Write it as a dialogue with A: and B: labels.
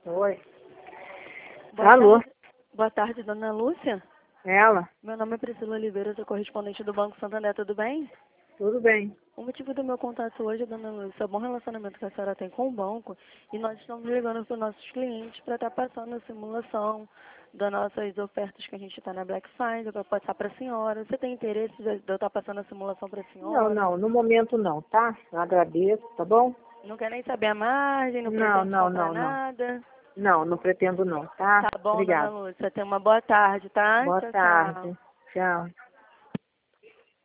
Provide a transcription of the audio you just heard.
A: Oi.
B: Boa
A: Alô?
B: tarde. Boa tarde, dona Lúcia.
A: Ela?
B: Meu nome é Priscila Oliveira, sou correspondente do Banco Santander, tudo bem?
A: Tudo bem.
B: O motivo do meu contato hoje, dona Lúcia, é o bom relacionamento que a senhora tem com o banco e nós estamos ligando para os nossos clientes para estar passando a simulação das nossas ofertas que a gente está na Black Friday, para passar para a senhora. Você tem interesse de eu estar passando a simulação para a senhora?
A: Não, no momento não, tá? Eu agradeço, tá bom?
B: Não quer nem saber a margem, não
A: Não,
B: pretende
A: não,
B: comprar
A: não, não.
B: nada?
A: Não pretendo não, tá?
B: Tá bom, dona
A: Obrigada.
B: Lúcia. Tenha uma boa tarde, tá?
A: Boa
B: Tchau, tchau.
A: tarde. Tchau.